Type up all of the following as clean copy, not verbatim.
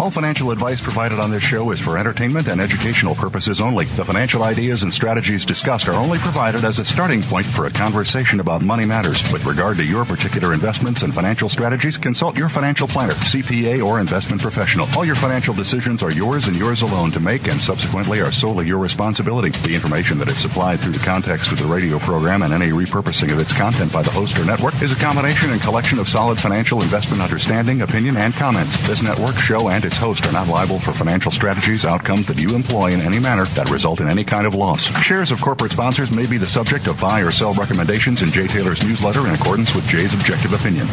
All financial advice provided on this show is for entertainment and educational purposes only. The financial ideas and strategies discussed are only provided as a starting point for a conversation about money matters. With regard to your particular investments and financial strategies, consult your financial planner, CPA, or investment professional. All your financial decisions are yours and yours alone to make, and subsequently are solely your responsibility. The information that is supplied through the context of the radio program and any repurposing of its content by the host or network is a combination and collection of solid financial investment understanding, opinion, and comments. This network, show, and its host are not liable for financial strategies, outcomes that you employ in any manner that result in any kind of loss. Shares of corporate sponsors may be the subject of buy or sell recommendations in Jay Taylor's newsletter in accordance with Jay's objective opinion.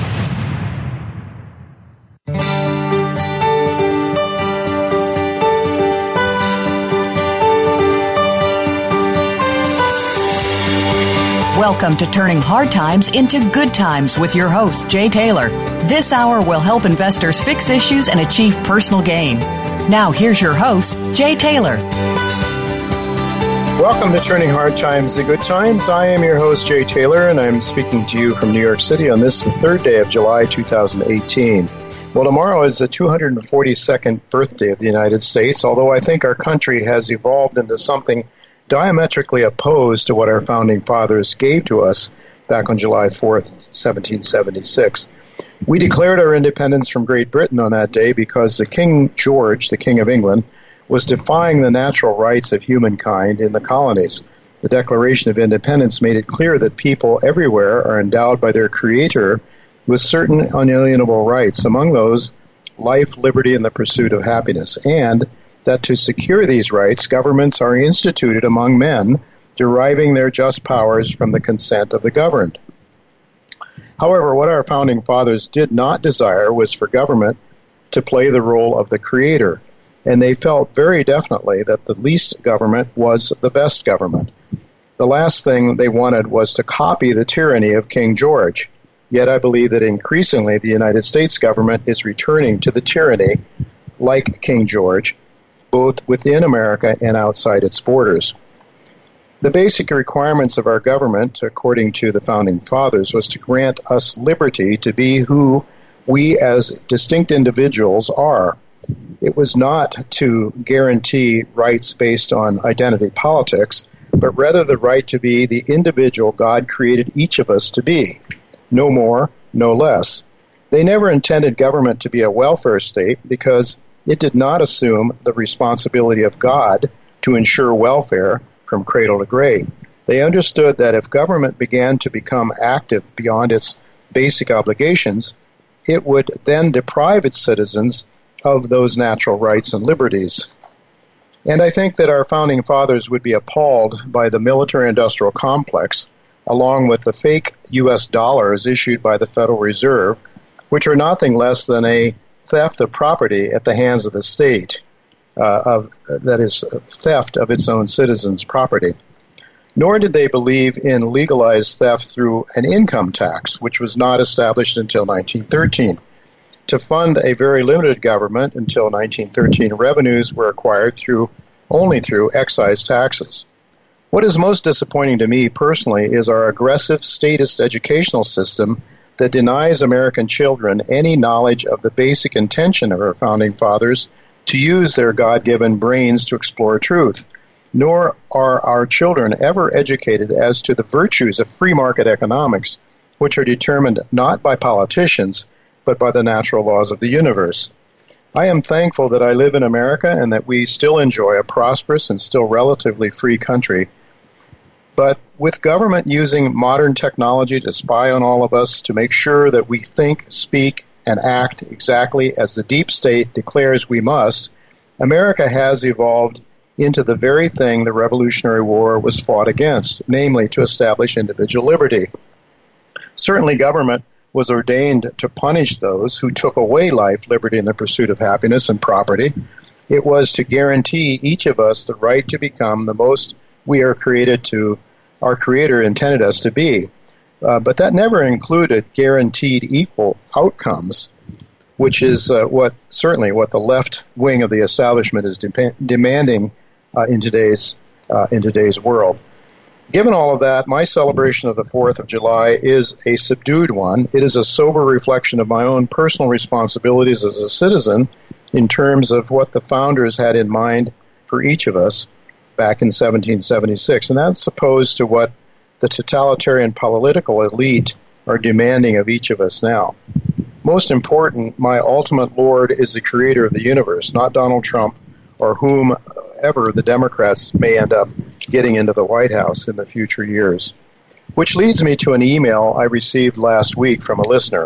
Welcome to Turning Hard Times into Good Times with your host, Jay Taylor. This hour will help investors fix issues and achieve personal gain. Now, here's your host, Jay Taylor. Welcome to Turning Hard Times to Good Times. I am your host, Jay Taylor, and I'm speaking to you from New York City on this, the third day of July 2018. Well, tomorrow is the 242nd birthday of the United States, although I think our country has evolved into something diametrically opposed to what our founding fathers gave to us back on July 4th, 1776. We declared our independence from Great Britain on that day because the King George, the King of England, was defying the natural rights of humankind in the colonies. The Declaration of Independence made it clear that people everywhere are endowed by their Creator with certain unalienable rights, among those life, liberty, and the pursuit of happiness, and that to secure these rights, governments are instituted among men, deriving their just powers from the consent of the governed. However, what our founding fathers did not desire was for government to play the role of the creator, and they felt very definitely that the least government was the best government. The last thing they wanted was to copy the tyranny of King George. Yet I believe that increasingly the United States government is returning to the tyranny like King George, both within America and outside its borders. The basic requirements of our government, according to the Founding Fathers, was to grant us liberty to be who we as distinct individuals are. It was not to guarantee rights based on identity politics, but rather the right to be the individual God created each of us to be. No more, no less. They never intended government to be a welfare state because it did not assume the responsibility of God to ensure welfare from cradle to grave. They understood that if government began to become active beyond its basic obligations, it would then deprive its citizens of those natural rights and liberties. And I think that our founding fathers would be appalled by the military-industrial complex, along with the fake U.S. dollars issued by the Federal Reserve, which are nothing less than a theft of property at the hands of the state, that is, theft of its own citizens' property. Nor did they believe in legalized theft through an income tax, which was not established until 1913. To fund a very limited government until 1913, revenues were acquired only through excise taxes. What is most disappointing to me personally is our aggressive statist educational system that denies American children any knowledge of the basic intention of our founding fathers to use their God-given brains to explore truth. Nor are our children ever educated as to the virtues of free market economics, which are determined not by politicians, but by the natural laws of the universe. I am thankful that I live in America and that we still enjoy a prosperous and still relatively free country. But with government using modern technology to spy on all of us to make sure that we think, speak, and act exactly as the deep state declares we must, America has evolved into the very thing the Revolutionary War was fought against, namely to establish individual liberty. Certainly government was ordained to punish those who took away life, liberty, and the pursuit of happiness and property. It was to guarantee each of us the right to become the most we are created to, our Creator intended us to be. But that never included guaranteed equal outcomes, which is what the left wing of the establishment is demanding in today's world. Given all of that, my celebration of the 4th of July is a subdued one. It is a sober reflection of my own personal responsibilities as a citizen in terms of what the founders had in mind for each of us back in 1776. And that's opposed to what the totalitarian political elite are demanding of each of us now. Most important, my ultimate Lord is the creator of the universe, not Donald Trump or whomever the Democrats may end up getting into the White House in the future years. Which leads me to an email I received last week from a listener.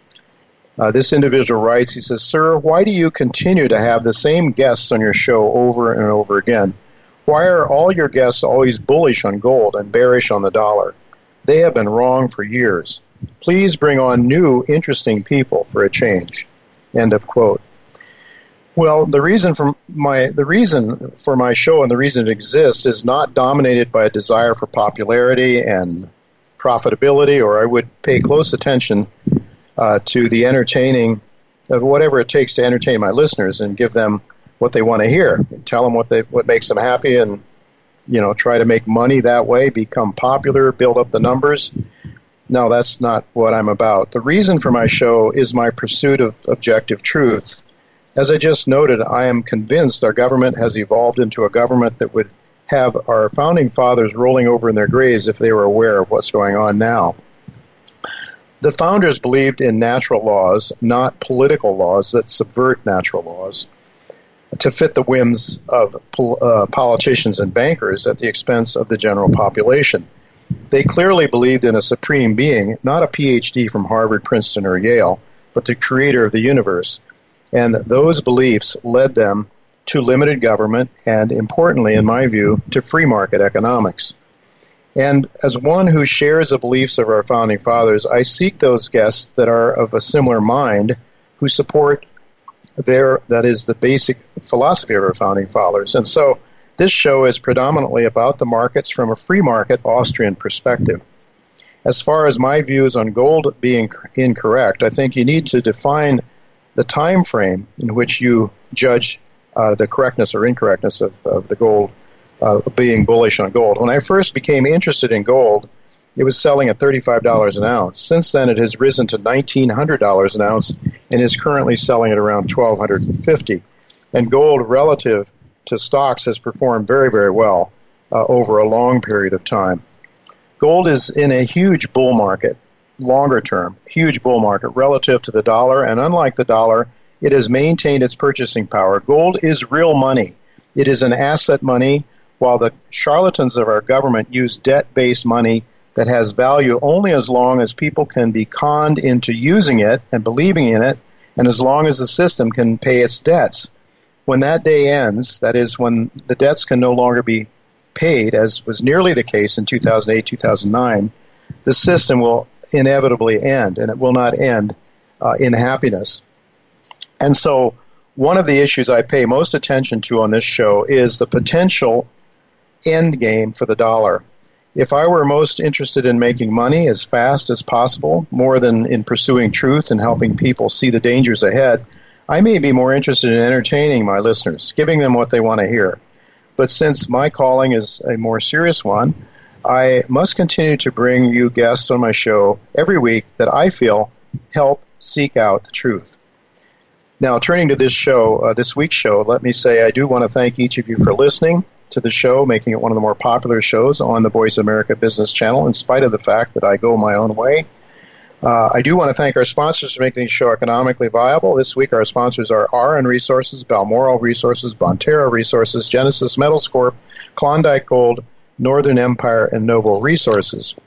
This individual writes, he says, "Sir, why do you continue to have the same guests on your show over and over again? Why are all your guests always bullish on gold and bearish on the dollar? They have been wrong for years. Please bring on new, interesting people for a change." End of quote. Well, the reason for my show and the reason it exists is not dominated by a desire for popularity and profitability, or I would pay close attention to the entertaining of whatever it takes to entertain my listeners and give them what they want to hear. Tell them what makes them happy, and try to make money that way, become popular, build up the numbers. No, that's not what I'm about. The reason for my show is my pursuit of objective truth. As I just noted, I am convinced our government has evolved into a government that would have our founding fathers rolling over in their graves if they were aware of what's going on now. The founders believed in natural laws, not political laws that subvert natural laws to fit the whims of politicians and bankers at the expense of the general population. They clearly believed in a supreme being, not a PhD from Harvard, Princeton, or Yale, but the creator of the universe. And those beliefs led them to limited government and, importantly, in my view, to free market economics. And as one who shares the beliefs of our founding fathers, I seek those guests that are of a similar mind, who support that is the basic philosophy of our founding fathers. And so this show is predominantly about the markets from a free market Austrian perspective. As far as my views on gold being incorrect, I think you need to define the time frame in which you judge the correctness or incorrectness of the gold, being bullish on gold. When I first became interested in gold, it was selling at $35 an ounce. Since then, it has risen to $1,900 an ounce and is currently selling at around $1,250. And gold, relative to stocks, has performed very, very well over a long period of time. Gold is in a huge bull market, longer term, huge bull market relative to the dollar, and unlike the dollar, it has maintained its purchasing power. Gold is real money. It is an asset money, while the charlatans of our government use debt-based money that has value only as long as people can be conned into using it and believing in it, and as long as the system can pay its debts. When that day ends, that is, when the debts can no longer be paid, as was nearly the case in 2008, 2009, the system will inevitably end, and it will not end in happiness. And so one of the issues I pay most attention to on this show is the potential end game for the dollar. If I were most interested in making money as fast as possible, more than in pursuing truth and helping people see the dangers ahead, I may be more interested in entertaining my listeners, giving them what they want to hear. But since my calling is a more serious one, I must continue to bring you guests on my show every week that I feel help seek out the truth. Now, turning to this show, this week's show, let me say I do want to thank each of you for listening to the show, making it one of the more popular shows on the Voice America Business Channel, in spite of the fact that I go my own way. I do want to thank our sponsors for making the show economically viable. This week, our sponsors are RN Resources, Balmoral Resources, Bonterra Resources, Genesis Metals Corp., Klondike Gold, Northern Empire, and Novo Resources.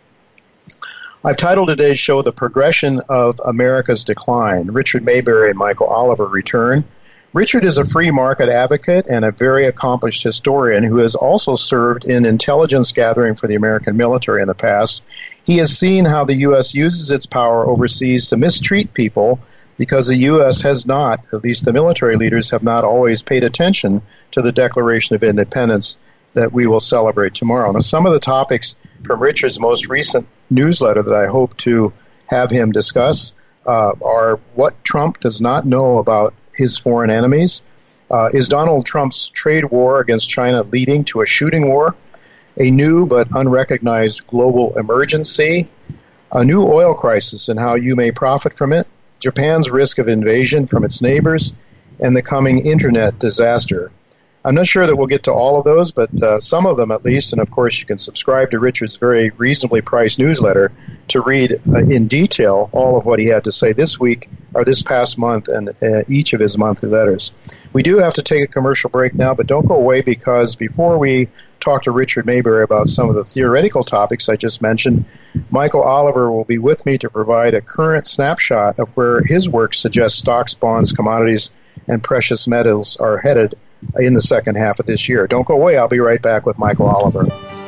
I've titled today's show The Progression of America's Decline. Richard Maybury and Michael Oliver return. Richard is a free market advocate and a very accomplished historian who has also served in intelligence gathering for the American military in the past. He has seen how the U.S. uses its power overseas to mistreat people because the U.S. has not, at least the military leaders, have not always paid attention to the Declaration of Independence that we will celebrate tomorrow. Now, some of the topics from Richard's most recent newsletter that I hope to have him discuss are what Trump does not know about his foreign enemies. Is Donald Trump's trade war against China leading to a shooting war? a new but unrecognized global emergency, a new oil crisis and how you may profit from it, Japan's risk of invasion from its neighbors, and the coming internet disaster. I'm not sure that we'll get to all of those, but some of them at least. And, of course, you can subscribe to Richard's very reasonably priced newsletter to read in detail all of what he had to say this week or this past month and each of his monthly letters. We do have to take a commercial break now, but don't go away, because before we talk to Richard Maybury about some of the theoretical topics I just mentioned, Michael Oliver will be with me to provide a current snapshot of where his work suggests stocks, bonds, commodities, and precious metals are headed in the second half of this year. Don't go away. I'll be right back with Michael Oliver.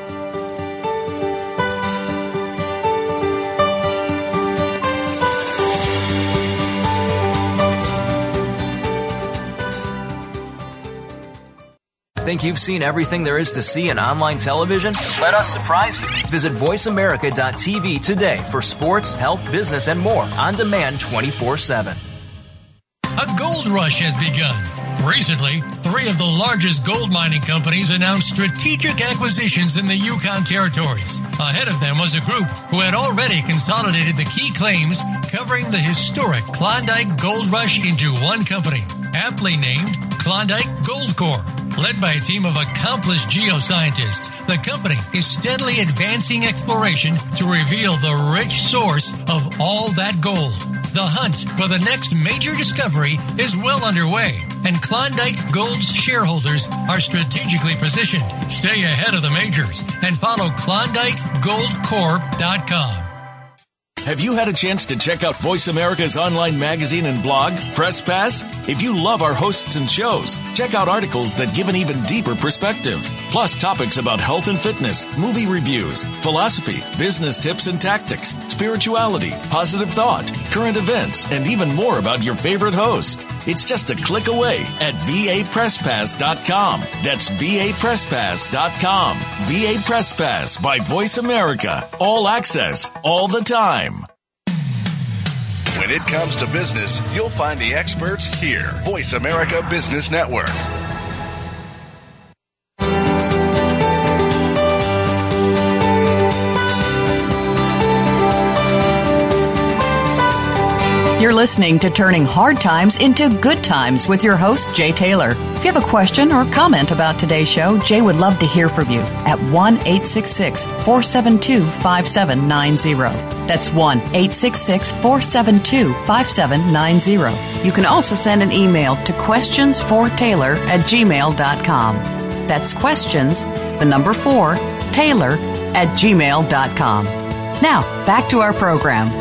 Think you've seen everything there is to see in online television? Let us surprise you. Visit voiceamerica.tv today for sports, health, business, and more on demand 24/7. A gold rush has begun. Recently, 3 of the largest gold mining companies announced strategic acquisitions in the Yukon territories. Ahead of them was a group who had already consolidated the key claims covering the historic Klondike Gold Rush into one company, aptly named Klondike Gold Corp. Led by a team of accomplished geoscientists, the company is steadily advancing exploration to reveal the rich source of all that gold. The hunt for the next major discovery is well underway, and Klondike Gold's shareholders are strategically positioned. Stay ahead of the majors and follow KlondikeGoldCorp.com. Have you had a chance to check out Voice America's online magazine and blog, Press Pass? If you love our hosts and shows, check out articles that give an even deeper perspective, plus topics about health and fitness, movie reviews, philosophy, business tips and tactics, spirituality, positive thought, current events, and even more about your favorite host. It's just a click away at VAPressPass.com. That's VAPressPass.com. VA Press Pass by Voice America. All access, all the time. When it comes to business, you'll find the experts here. Voice America Business Network. You're listening to Turning Hard Times into Good Times with your host, Jay Taylor. If you have a question or comment about today's show, Jay would love to hear from you at 1-866-472-5790. That's 1-866-472-5790. You can also send an email to questionsfortaylor@gmail.com. That's questions, the number 4, Taylor@gmail.com. Now, back to our program.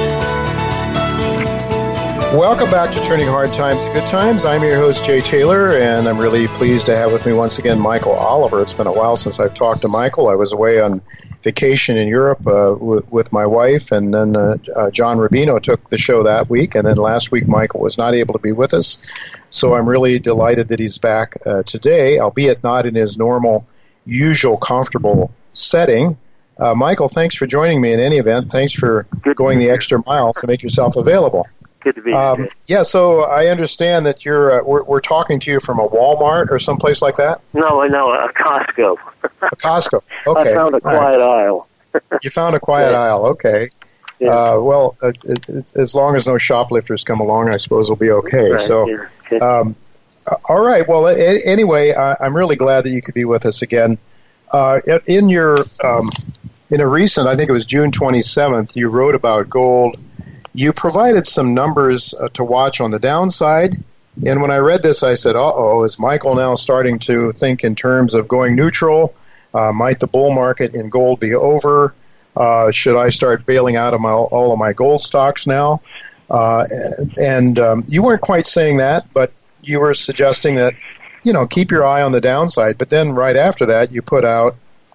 Welcome back to Turning Hard Times to Good Times. I'm your host, Jay Taylor, and I'm really pleased to have with me once again Michael Oliver. It's been a while since I've talked to Michael. I was away on vacation in Europe with my wife, and then John Rubino took the show that week, and then last week Michael was not able to be with us. So I'm really delighted that he's back today, albeit not in his normal, usual, comfortable setting. Michael, thanks for joining me in any event. Thanks for going the extra mile to make yourself available. Good to be here. Yeah, so I understand that you're we're talking to you from a Walmart or someplace like that? No, a Costco. A Costco, okay. I found a quiet aisle. You found a quiet aisle, okay. Yeah. Well, as long as no shoplifters come along, I suppose we'll be okay. Right, So, yeah. Okay. All right, well, anyway, I'm really glad that you could be with us again. In your in a recent, I think it was June 27th, you wrote about gold. You provided some numbers to watch on the downside, and when I read this, I said, uh-oh, is Michael now starting to think in terms of going neutral? Might the bull market in gold be over? Should I start bailing out of all of my gold stocks now? And you weren't quite saying that, but you were suggesting that, keep your eye on the downside. But then right after that, you put out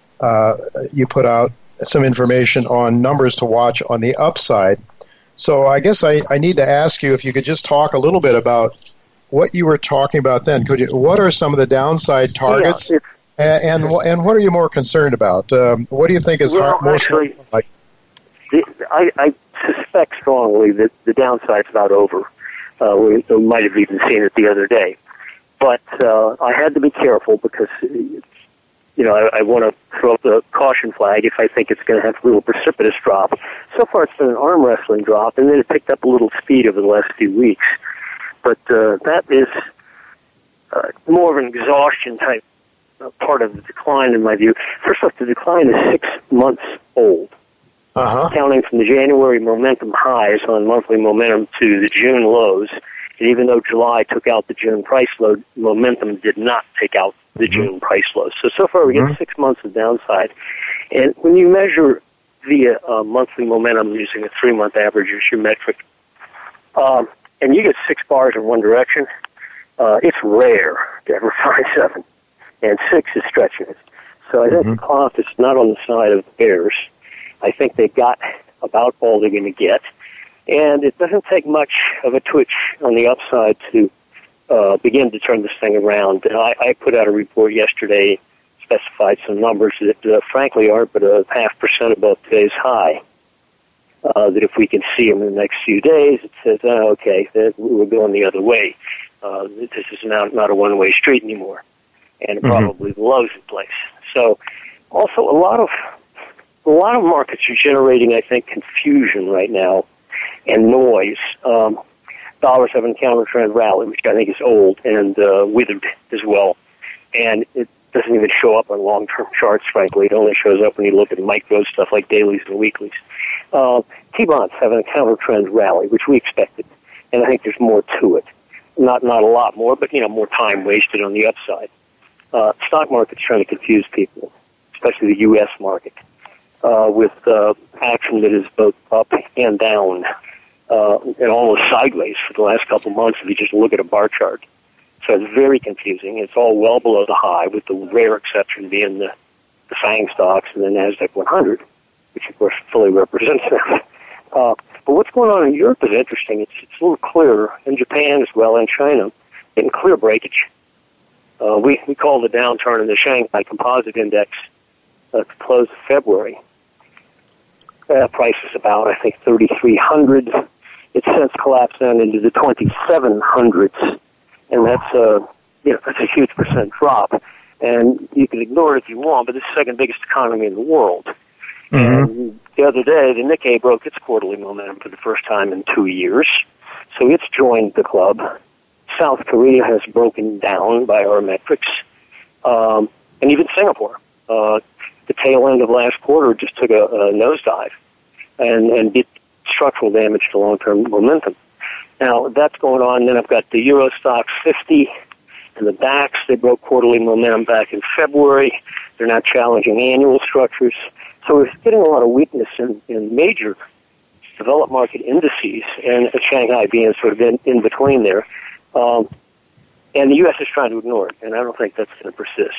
some information on numbers to watch on the upside. So I guess I need to ask you if you could just talk a little bit about what you were talking about then. What are some of the downside targets, and what are you more concerned about? What do you think is most like? I suspect strongly that the downside's not over. We might have even seen it the other day. But I had to be careful because I want to throw up the caution flag if I think it's going to have a little precipitous drop. So far, it's been an arm wrestling drop, and then it picked up a little speed over the last few weeks. But that is more of an exhaustion type part of the decline, in my view. First off, the decline is 6 months old. Counting from the January momentum highs on monthly momentum to the June lows. And even though July took out the June price low, momentum did not take out the June price low. So far we get 6 months of downside. And when you measure via monthly momentum using a 3-month average as your metric, and you get 6 bars in one direction, it's rare to ever find 7. And 6 is stretching it. So I think the cloth is not on the side of the bears. I think they got about all they're going to get. And it doesn't take much of a twitch on the upside to begin to turn this thing around. And I put out a report yesterday, specified some numbers that frankly aren't but a 0.5% above today's high. That if we can see them in the next few days, it says, okay, we're going the other way. This is not a one-way street anymore. And probably the lows in place. So also a lot of markets are generating, I think, confusion right now and noise. Dollars have a counter-trend rally, which I think is old and withered as well. And it doesn't even show up on long-term charts, frankly. It only shows up when you look at micro stuff like dailies and weeklies. T-bonds have a counter-trend rally, which we expected. And I think there's more to it. Not a lot more, but, more time wasted on the upside. Stock market's trying to confuse people, especially the U.S. market, with action that is both up and down, and almost sideways for the last couple of months if you just look at a bar chart. So it's very confusing. It's all well below the high, with the rare exception being the FANG stocks and the NASDAQ 100, which of course fully represents them. But what's going on in Europe is interesting. It's a little clearer, in Japan as well, and China, getting clear breakage. We call the downturn in the Shanghai Composite Index to close of February. Price is about, I think, 3,300. It's since collapsed down into the 2,700s, and that's a huge percent drop. And you can ignore it if you want, but it's the second biggest economy in the world. And the other day, the Nikkei broke its quarterly momentum for the first time in 2 years, so it's joined the club. South Korea has broken down by our metrics, and even Singapore. The tail end of last quarter just took a nosedive and did structural damage to long-term momentum. Now, that's going on. Then I've got the Euro Stoxx 50 and the DAX. They broke quarterly momentum back in February. They're now challenging annual structures. So we're getting a lot of weakness in major developed market indices, and Shanghai being sort of in between there. And the U.S. is trying to ignore it, and I don't think that's going to persist.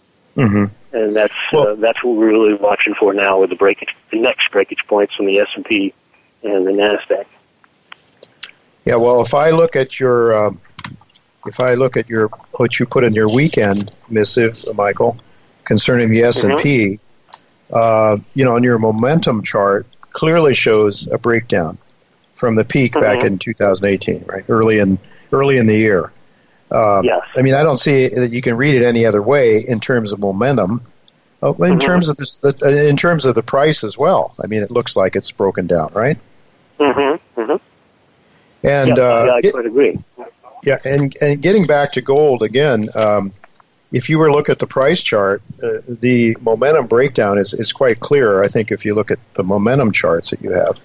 And that's what we're really watching for now with the next breakage points on the S&P and the NASDAQ. Yeah, well, if I look at your what you put in your weekend missive, Michael, concerning the S&P, on your momentum chart, clearly shows a breakdown from the peak back in 2018, right? Early in the year. Yes. I mean, I don't see that you can read it any other way in terms of momentum. In terms of in terms of the price as well. I mean, it looks like it's broken down, right? And I quite agree. Yeah, and getting back to gold again, if you were to look at the price chart, the momentum breakdown is quite clear. I think if you look at the momentum charts that you have.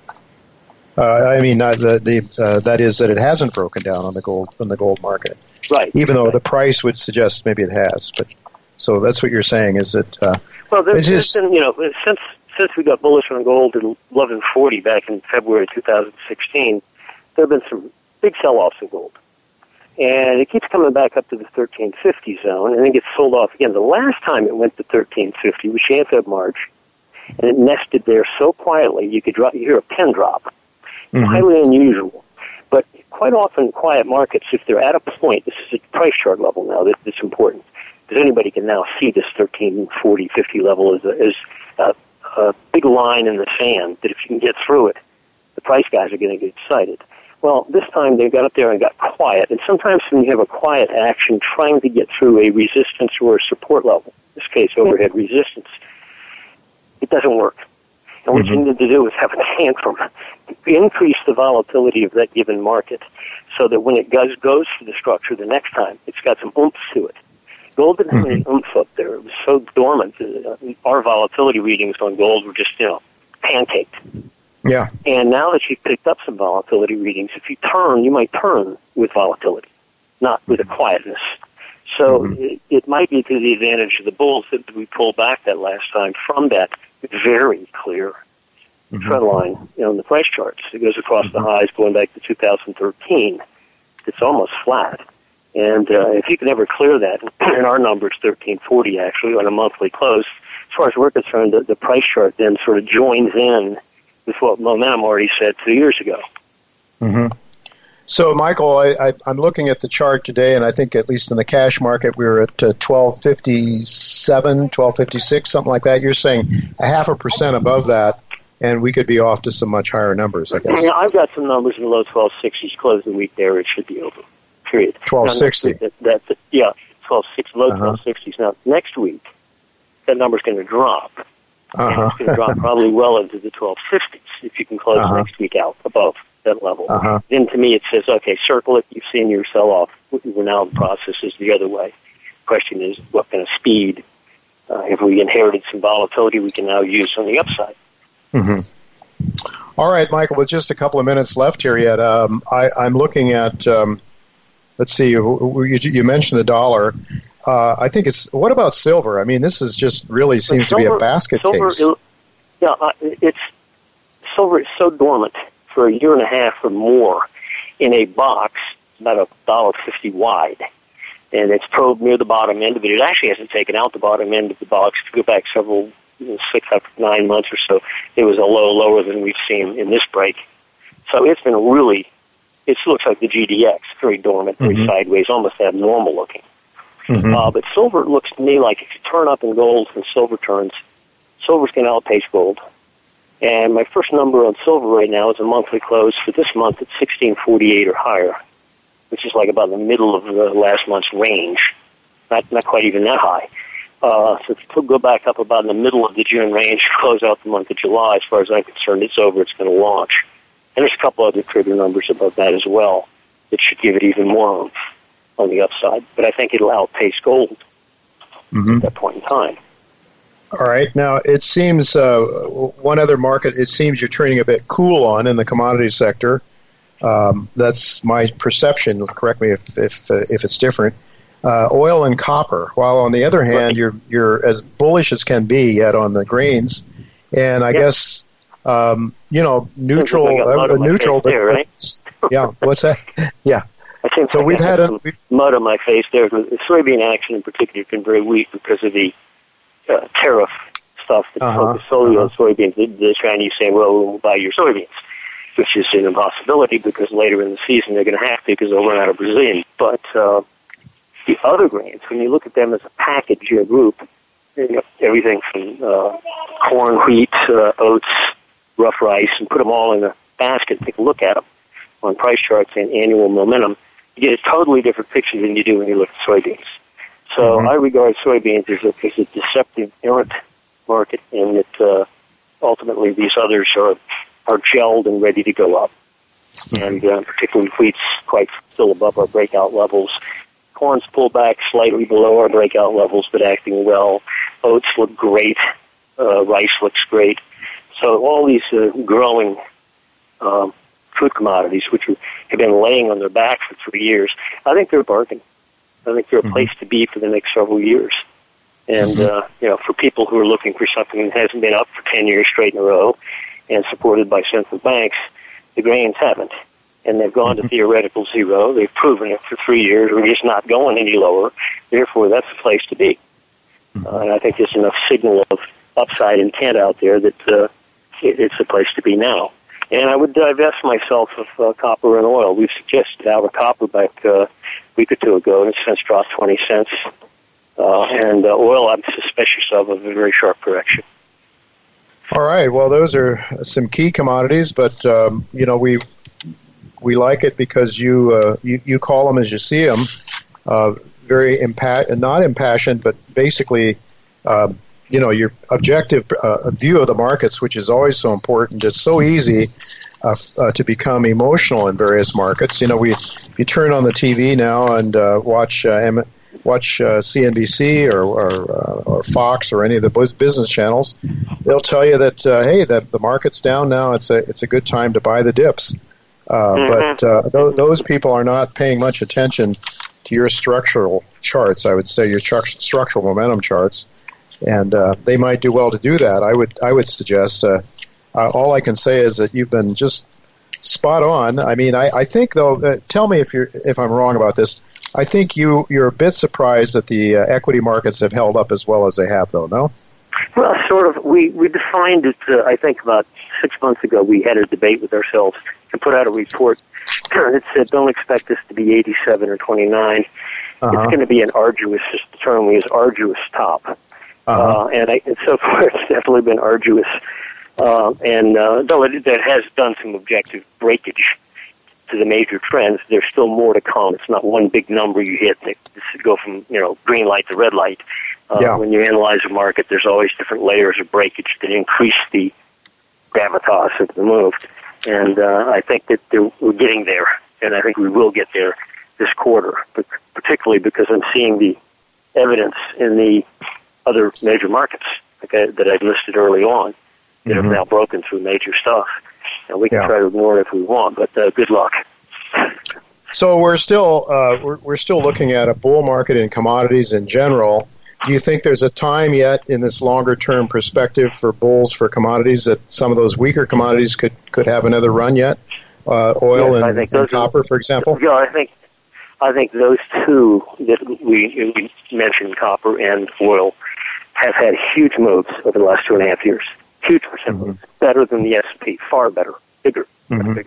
That is that it hasn't broken down on the gold market, right? Even though the price would suggest maybe it has, but so that's what you're saying is that. There's been, since we got bullish on gold at 1140 back in February 2016, there have been some big sell-offs in gold, and it keeps coming back up to the 1350 zone, and then gets sold off again. The last time it went to 1350 was Feb March, and it nested there so quietly you hear a pin drop. Highly unusual. But quite often quiet markets, if they're at a point, this is a price chart level now that's important, because anybody can now see this 1340, 50 level as a big line in the sand that if you can get through it, the price guys are going to get excited. Well, this time they got up there and got quiet, and sometimes when you have a quiet action trying to get through a resistance or a support level, this case overhead resistance, it doesn't work. And what you need to do is have a tantrum, increase the volatility of that given market so that when it goes for the structure the next time, it's got some oomph to it. Gold didn't have any oomph up there. It was so dormant. Our volatility readings on gold were just, pancaked. Yeah. And now that you've picked up some volatility readings, if you turn, you might turn with volatility, not with a quietness. So it might be to the advantage of the bulls that we pulled back that last time from that very clear trend line in the price charts. It goes across the highs going back to 2013. It's almost flat. And if you can ever clear that, in our numbers, 1340 actually, on a monthly close, as far as we're concerned, the price chart then sort of joins in with what momentum already said 2 years ago. So, Michael, I'm looking at the chart today, and I think at least in the cash market, we were at 1257, 1256, something like that. You're saying 0.5% above that, and we could be off to some much higher numbers, I guess. Yeah, I've got some numbers in the low 1260s. Close the week there, it should be over. Period. 1260. Yeah, 1260, low 1260s. Now, next week, that number's going to drop. And it's going to drop probably well into the 1250s if you can close next week out above that level. Then to me it says, okay, circle it. You've seen your sell-off. We're now in the process is the other way. The question is what kind of speed, if we inherited some volatility, we can now use on the upside. All right, Michael, with just a couple of minutes left here yet, I'm looking at, let's see, you mentioned the dollar. I think what about silver? I mean, this is just really seems to be a basket case. Silver is so dormant for a year and a half or more in a box about $1.50 wide. And it's probed near the bottom end of it. It actually hasn't taken out the bottom end of the box. To go back 9 months or so, it was a low lower than we've seen in this break. So it's been it looks like the GDX, very dormant, very sideways, almost abnormal looking. But silver looks to me like if you turn up in gold and silver turns, silver's going to outpace gold. And my first number on silver right now is a monthly close for this month at 1648 or higher, which is like about the middle of the last month's range, not quite even that high. So if you go back up about in the middle of the June range, close out the month of July, as far as I'm concerned, it's over. It's going to launch. And there's a couple other trigger numbers above that as well that should give it even more oomph on the upside. But I think it'll outpace gold at that point in time. All right. Now, it seems one other market it seems you're turning a bit cool on in the commodity sector. That's my perception. Correct me if it's different. Oil and copper. While on the other hand, you're as bullish as can be yet on the grains, and I guess neutral. But there, right? Yeah. What's that? Yeah. I think so. We've had mud on my face there. The soybean action in particular has been very weak because of the tariff stuff that focused solely on soybeans. The Chinese saying, well, we'll buy your soybeans, which is an impossibility because later in the season they're going to have to because they'll run out of Brazilian. But the other grains, when you look at them as a package or a group, everything from corn, wheat, oats, rough rice, and put them all in a basket and take a look at them on price charts and annual momentum, you get a totally different picture than you do when you look at soybeans. So I regard soybeans as a deceptive, errant market, and that ultimately these others are gelled and ready to go up. And particularly wheat's quite still above our breakout levels. Corn's pulled back slightly below our breakout levels, but acting well. Oats look great. Rice looks great. So all these growing food commodities, which have been laying on their back for 3 years, I think they're a bargain. I think they're a place to be for the next several years. And, for people who are looking for something that hasn't been up for 10 years straight in a row and supported by central banks, the grains haven't. And they've gone to theoretical zero. They've proven it for 3 years. We're just not going any lower. Therefore, that's the place to be. And I think there's enough signal of upside intent out there that it's the place to be now. And I would divest myself of copper and oil. We've suggested our copper back a week or two ago, and it's since dropped 20 cents. And oil, I'm suspicious of a very sharp correction. All right. Well, those are some key commodities, but we like it because you call them as you see them. Very not impassioned, but basically your objective view of the markets, which is always so important. It's so easy to become emotional in various markets. If you turn on the TV now and watch CNBC or Fox or any of the business channels, they'll tell you that that the market's down now. It's a good time to buy the dips. But those people are not paying much attention to your structural charts. I would say your structural momentum charts, and they might do well to do that. I would suggest. All I can say is that you've been just spot on. I mean, I think though. Tell me if I'm wrong about this. I think you're a bit surprised that the equity markets have held up as well as they have, though. No? Well, sort of. We defined it. I think about 6 months ago, we had a debate with ourselves and put out a report that said, "Don't expect this to be 87 or 29. It's going to be an arduous." The term we use arduous top, and so far it's definitely been arduous. Though that has done some objective breakage to the major trends, there's still more to come. It's not one big number you hit that go from green light to red light. When you analyze a market, there's always different layers of breakage that increase the gravitas of the move. And I think that we're getting there, and I think we will get there this quarter, but particularly because I'm seeing the evidence in the other major markets that I listed early on that have now broken through major stuff. And we can try to ignore it if we want, but good luck. So we're still looking at a bull market in commodities in general. Do you think there's a time yet in this longer-term perspective for bulls for commodities that some of those weaker commodities could have another run yet? Oil and copper, for example? Yeah, I think those two that we mentioned, copper and oil, have had huge moves over the last 2.5 years. Huge percent moves. Better than the S&P, far better, bigger. Bigger.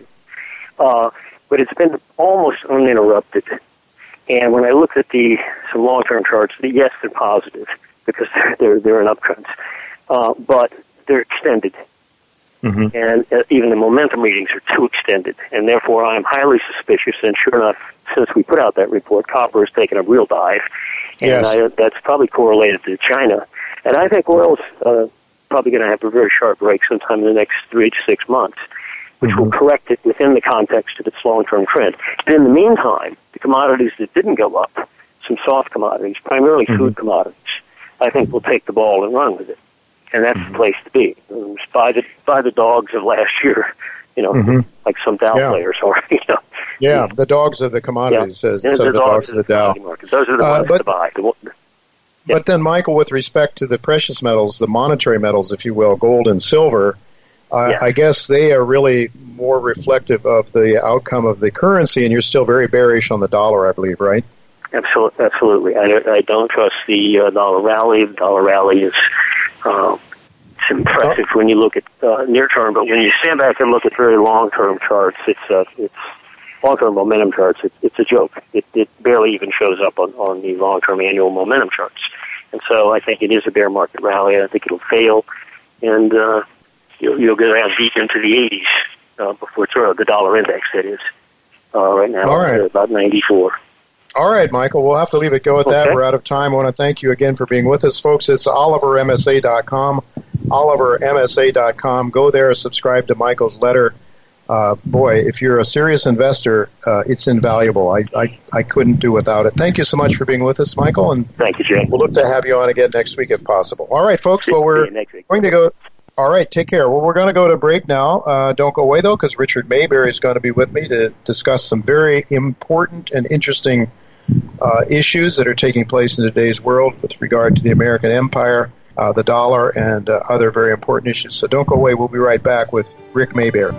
But it's been almost uninterrupted. And when I look at some long-term charts, yes, they're positive because they're in uptrends, but they're extended. And even the momentum readings are too extended, and therefore I'm highly suspicious. And sure enough, since we put out that report, copper has taken a real dive, and that's probably correlated to China. And I think oil's probably going to have a very sharp break sometime in the next 3 to 6 months, which will correct it within the context of its long-term trend. But in the meantime, the commodities that didn't go up, some soft commodities, primarily food commodities, I think will take the ball and run with it. And that's the place to be. By the dogs of last year, like some Dow players or, Yeah, the dogs of the commodities, so the dogs of the Dow. Those are the ones to buy. But then, Michael, with respect to the precious metals, the monetary metals, if you will, gold and silver, I guess they are really more reflective of the outcome of the currency, and you're still very bearish on the dollar, I believe, right? Absolutely. I don't trust the dollar rally. The dollar rally is it's impressive when you look at near term, but when you stand back and look at very long-term charts, it's long-term momentum charts. It's a joke. It barely even shows up on the long-term annual momentum charts. And so I think it is a bear market rally. I think it'll fail, and you'll go down deep into the 80s before it's the dollar index, that is. Right now, it's about 94. All right, Michael, we'll have to leave it go at that. We're out of time. I want to thank you again for being with us, folks. It's OliverMSA.com, OliverMSA.com. Go there, subscribe to Michael's letter. Boy, if you're a serious investor, it's invaluable. I couldn't do without it. Thank you so much for being with us, Michael. And thank you, Jay. We'll look to have you on again next week if possible. All right, folks, well, we're going to go. All right, take care. Well, we're going to go to break now. Don't go away, though, because Richard Mayberry is going to be with me to discuss some very important and interesting issues that are taking place in today's world with regard to the American empire, the dollar, and other very important issues. So don't go away. We'll be right back with Rick Mayberry.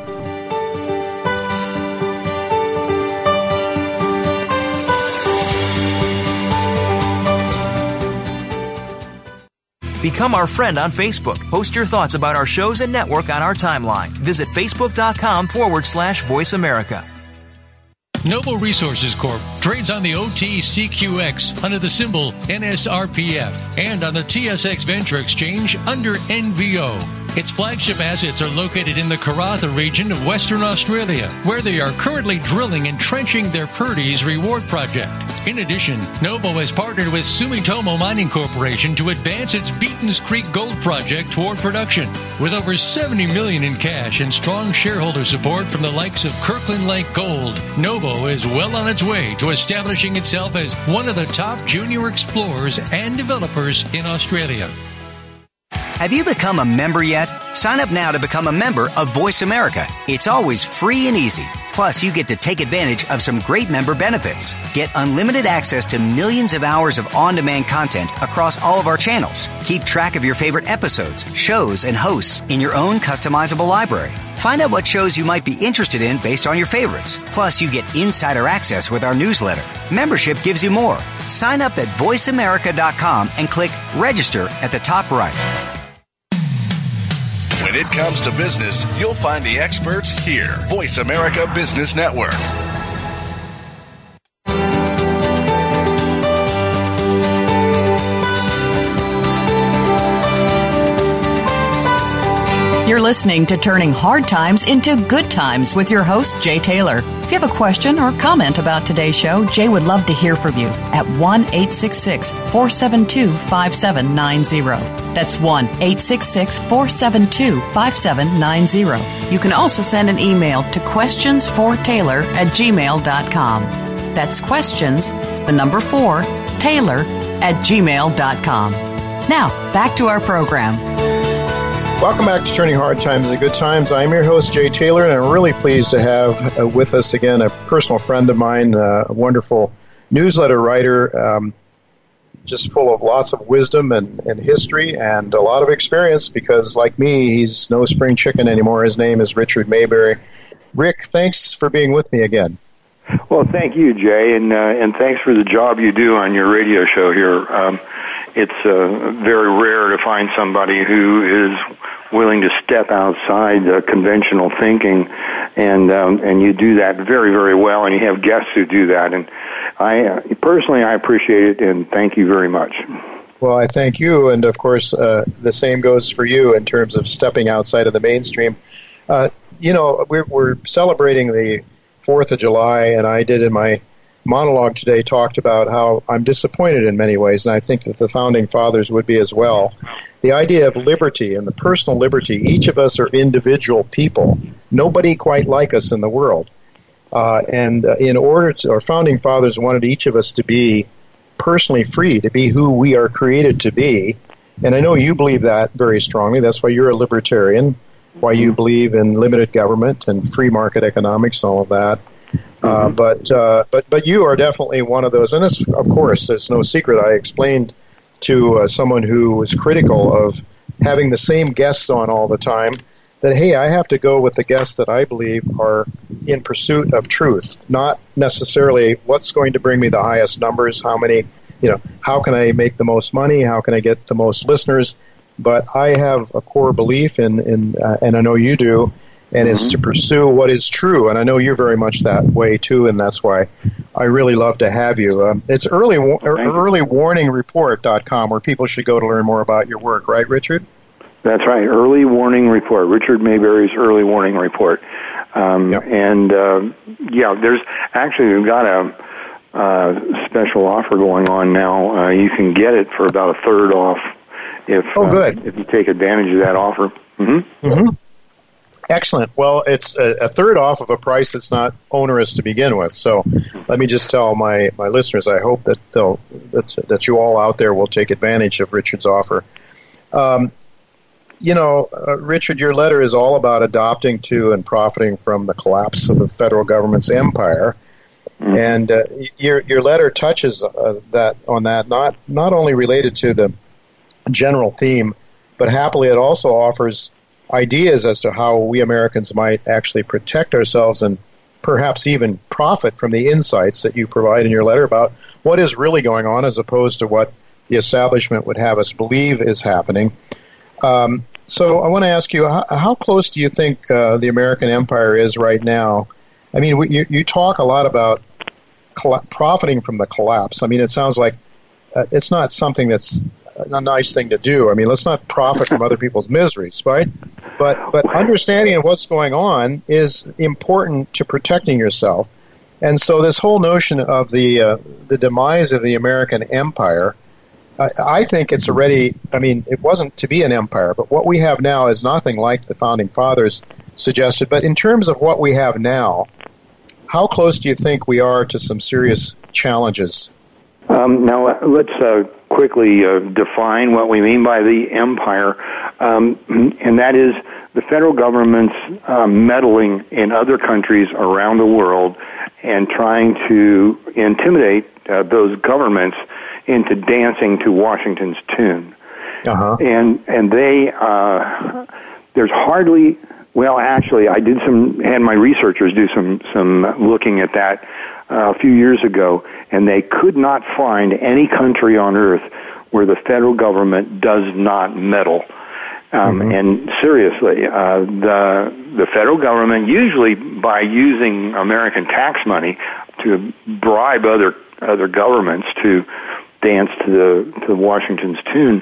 Become our friend on Facebook. Post your thoughts about our shows and network on our timeline. Visit Facebook.com/Voice America. Noble Resources Corp. trades on the OTCQX under the symbol NSRPF and on the TSX Venture Exchange under NVO. Its flagship assets are located in the Karratha region of Western Australia, where they are currently drilling and trenching their Purdy's Reward project. In addition, Novo has partnered with Sumitomo Mining Corporation to advance its Beaton's Creek Gold Project toward production. With over $70 million in cash and strong shareholder support from the likes of Kirkland Lake Gold, Novo is well on its way to establishing itself as one of the top junior explorers and developers in Australia. Have you become a member yet? Sign up now to become a member of Voice America. It's always free and easy. Plus, you get to take advantage of some great member benefits. Get unlimited access to millions of hours of on-demand content across all of our channels. Keep track of your favorite episodes, shows, and hosts in your own customizable library. Find out what shows you might be interested in based on your favorites. Plus, you get insider access with our newsletter. Membership gives you more. Sign up at voiceamerica.com and click register at the top right. When it comes to business, you'll find the experts here. Voice America Business Network. You're listening to Turning Hard Times into Good Times with your host, Jay Taylor. If you have a question or comment about today's show, Jay would love to hear from you at 1-866-472-5790. That's 1-866-472-5790. You can also send an email to questionsfortaylor@gmail.com. That's questions, the number 4, Taylor@gmail.com. Now, back to our program. Welcome back to Turning Hard Times into Good Times. I'm your host, Jay Taylor, and I'm really pleased to have with us again a personal friend of mine, a wonderful newsletter writer, just full of lots of wisdom and history and a lot of experience because, like me, he's no spring chicken anymore. His name is Richard Maybury. Rick, thanks for being with me again. Well, thank you, Jay, and thanks for the job you do on your radio show here. It's very rare to find somebody who is willing to step outside conventional thinking, and you do that very, very well, and you have guests who do that. And I personally appreciate it, and thank you very much. Well, I thank you, and of course, the same goes for you in terms of stepping outside of the mainstream. We're celebrating the 4th of July, and I did in my monologue today talked about how I'm disappointed in many ways, and I think that the Founding Fathers would be as well. The idea of liberty and the personal liberty, each of us are individual people. Nobody quite like us in the world. And in order to, our Founding Fathers wanted each of us to be personally free, to be who we are created to be. And I know you believe that very strongly. That's why you're a libertarian, why you believe in limited government and free market economics and all of that. But you are definitely one of those. And this, of course, it's no secret. I explained to someone who was critical of having the same guests on all the time that, hey, I have to go with the guests that I believe are in pursuit of truth, not necessarily what's going to bring me the highest numbers, how many, how can I make the most money, how can I get the most listeners. But I have a core belief in and I know you do, and it's to pursue what is true. And I know you're very much that way, too, and that's why I really love to have you. It's earlywarningreport.com where people should go to learn more about your work, right, Richard? That's right, Early Warning Report, Richard Maybury's Early Warning Report. And, there's actually, we've got a special offer going on now. You can get it for about a third off if you take advantage of that offer. Excellent. Well, it's a third off of a price that's not onerous to begin with. So let me just tell my listeners, I hope that that you all out there will take advantage of Richard's offer. Richard, your letter is all about adopting to and profiting from the collapse of the federal government's empire. And your letter touches on that, not only related to the general theme, but happily it also offers ideas as to how we Americans might actually protect ourselves and perhaps even profit from the insights that you provide in your letter about what is really going on as opposed to what the establishment would have us believe is happening. So I want to ask you, how close do you think the American empire is right now? I mean, you talk a lot about profiting from the collapse. I mean, it sounds like it's not something that's a nice thing to do. I mean, let's not profit from other people's miseries, right? But understanding what's going on is important to protecting yourself. And so this whole notion of the demise of the American empire, I think it's already, it wasn't to be an empire, but what we have now is nothing like the Founding Fathers suggested. But in terms of what we have now, how close do you think we are to some serious challenges? Now, let's quickly define what we mean by the empire, and that is the federal government's meddling in other countries around the world and trying to intimidate those governments into dancing to Washington's tune. Uh-huh. And they, there's hardly, well, actually, I had my researchers do some looking at that a few years ago, and they could not find any country on earth where the federal government does not meddle. And seriously, the federal government, usually by using American tax money to bribe other governments to dance to Washington's tune,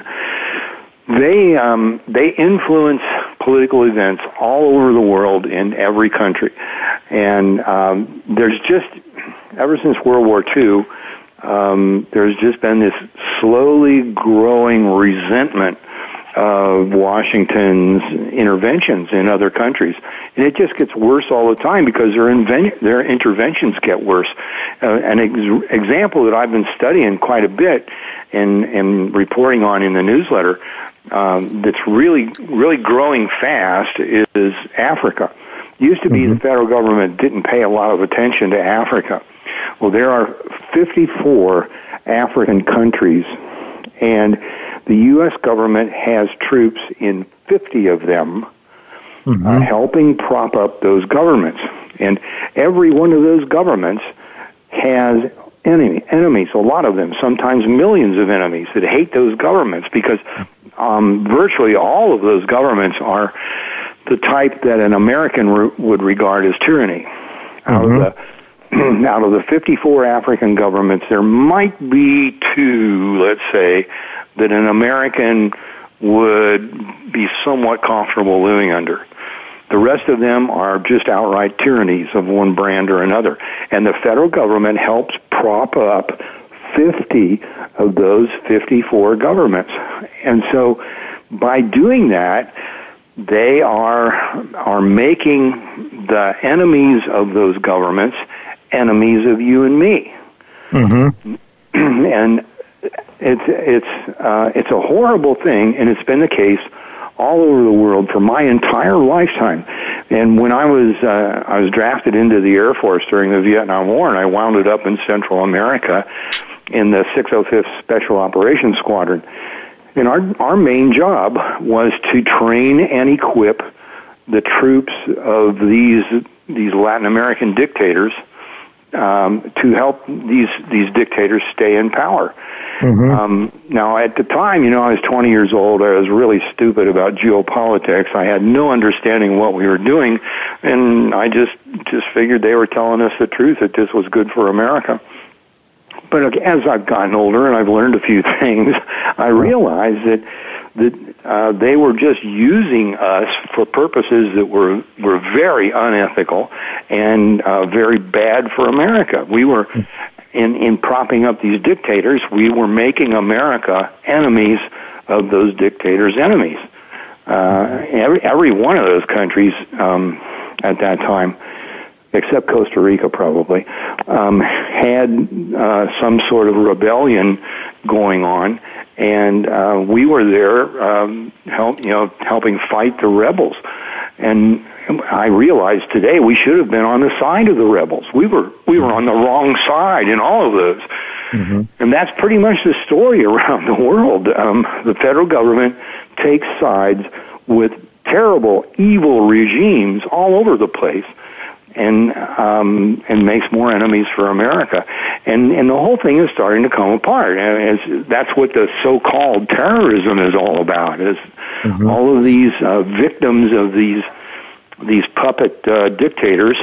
they influence political events all over the world in every country. And there's just, ever since World War II, there's just been this slowly growing resentment of Washington's interventions in other countries. And it just gets worse all the time because their interventions get worse. An example that I've been studying quite a bit and reporting on in the newsletter that's really, really growing fast is Africa. It used to be the federal government didn't pay a lot of attention to Africa. Well, there are 54 African countries, and the U.S. government has troops in 50 of them helping prop up those governments. And every one of those governments has enemies, a lot of them, sometimes millions of enemies that hate those governments because virtually all of those governments are the type that an American would regard as tyranny. Out of the 54 African governments, there might be 2, let's say, that an American would be somewhat comfortable living under. The rest of them are just outright tyrannies of one brand or another. And the federal government helps prop up 50 of those 54 governments. And so by doing that, they are making the enemies of those governments enemies of you and me. And it's a horrible thing, and it's been the case all over the world for my entire lifetime. And when I was drafted into the Air Force during the Vietnam War, and I wound up in Central America in the 605th Special Operations Squadron. And our main job was to train and equip the troops of these Latin American dictators to help these dictators stay in power. Now, at the time, I was 20 years old. I was really stupid about geopolitics. I had no understanding of what we were doing, and I just figured they were telling us the truth, that this was good for America. But as I've gotten older and I've learned a few things, I realized that they were just using us for purposes that were very unethical and very bad for America. We were in propping up these dictators, we were making America enemies of those dictators' enemies. Every one of those countries at that time, except Costa Rica probably, had some sort of rebellion going on, and we were there helping fight the rebels. And I realize today we should have been on the side of the rebels. We were on the wrong side in all of those. And that's pretty much the story around the world. The federal government takes sides with terrible, evil regimes all over the place, and makes more enemies for America. And the whole thing is starting to come apart. That's what the so-called terrorism is all about, is all of these victims of these puppet dictators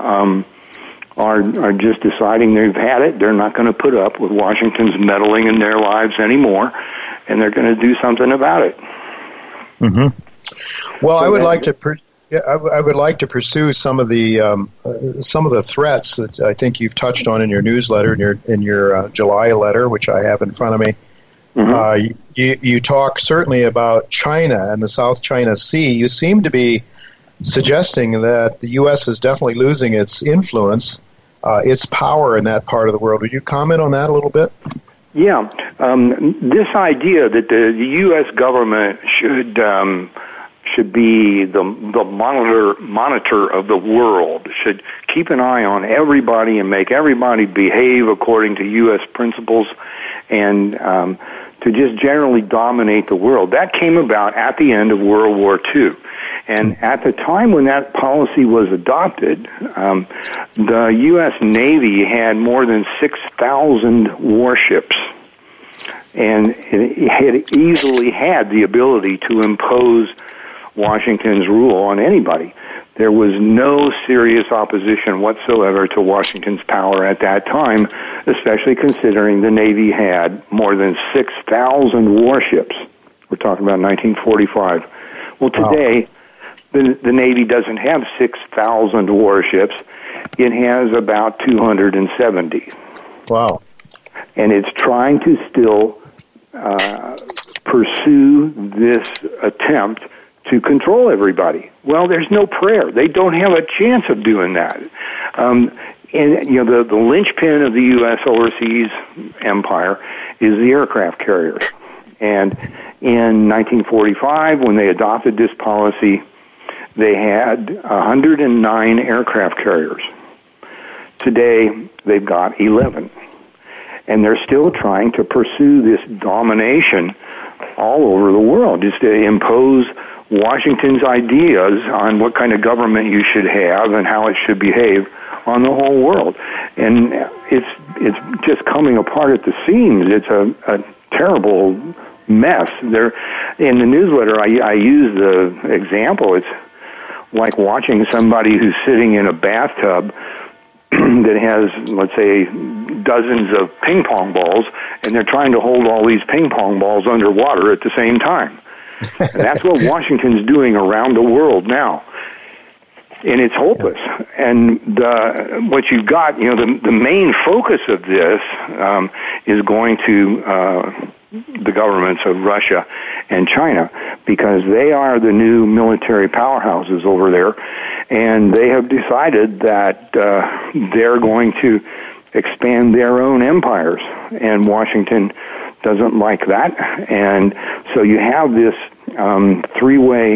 are just deciding they've had it. They're not going to put up with Washington's meddling in their lives anymore, and they're going to do something about it. Well, so I would like to Yeah, I would like to pursue some of the threats that I think you've touched on in your newsletter, in your July letter, which I have in front of me. Mm-hmm. You talk certainly about China and the South China Sea. You seem to be suggesting that the U.S. is definitely losing its influence, its power in that part of the world. Would you comment on that a little bit? Yeah. This idea that the U.S. government should be the monitor of the world, should keep an eye on everybody and make everybody behave according to U.S. principles, and to just generally dominate the world. That came about at the end of World War II. And at the time when that policy was adopted, the U.S. Navy had more than 6,000 warships. And it had easily had the ability to impose Washington's rule on anybody. There was no serious opposition whatsoever to Washington's power at that time, especially considering the Navy had more than 6,000 warships. We're talking about 1945. Well, today, the Navy doesn't have 6,000 warships. It has about 270. Wow. And it's trying to still pursue this attempt to control everybody. Well, there's no prayer. They don't have a chance of doing that. And the linchpin of the U.S. overseas empire is the aircraft carriers. And in 1945, when they adopted this policy, they had 109 aircraft carriers. Today, they've got 11. And they're still trying to pursue this domination all over the world, just to impose Washington's ideas on what kind of government you should have and how it should behave on the whole world. And it's just coming apart at the seams. It's a terrible mess. There, in the newsletter, I use the example. It's like watching somebody who's sitting in a bathtub that has, let's say, dozens of ping pong balls, and they're trying to hold all these ping pong balls underwater at the same time. And that's what Washington's doing around the world now. And it's hopeless. And what you've got, the main focus of this is going to the governments of Russia and China, because they are the new military powerhouses over there, and they have decided that they're going to expand their own empires, and Washington doesn't like that. And so you have this three-way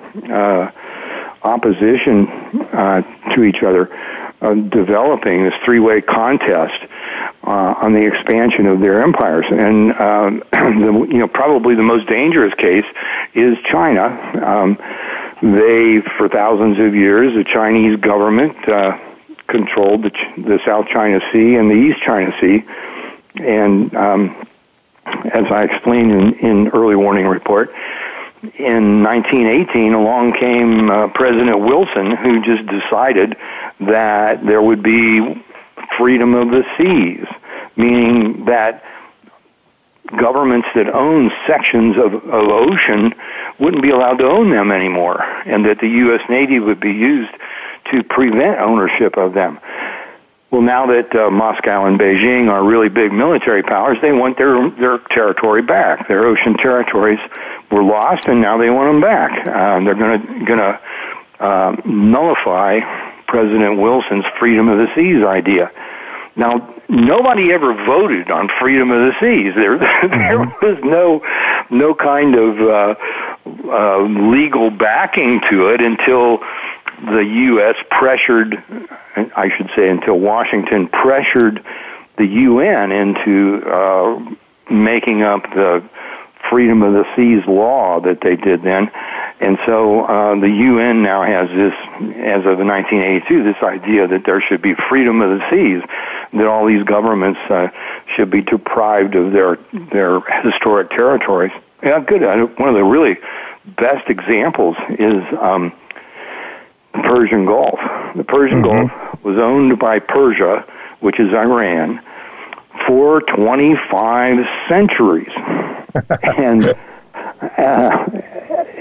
opposition to each other, developing this three-way contest on the expansion of their empires. And probably the most dangerous case is China. They, for thousands of years, the Chinese government controlled the South China Sea and the East China Sea. And as I explained in early warning report, in 1918, along came President Wilson, who just decided that there would be freedom of the seas, meaning that governments that own sections of ocean wouldn't be allowed to own them anymore, and that the U.S. Navy would be used to prevent ownership of them. Well, now that Moscow and Beijing are really big military powers, they want their territory back. Their ocean territories were lost, and now they want them back. They're going to nullify President Wilson's freedom of the seas idea. Now, nobody ever voted on freedom of the seas. There was no kind of legal backing to it until the U.S. pressured, I should say, until Washington pressured the UN into making up the freedom of the seas law that they did then. And so the UN now has this, as of 1982, this idea that there should be freedom of the seas, that all these governments should be deprived of their historic territories. Yeah, good. One of the really best examples is the Persian Gulf. The Persian Gulf was owned by Persia, which is Iran, for 25 centuries. And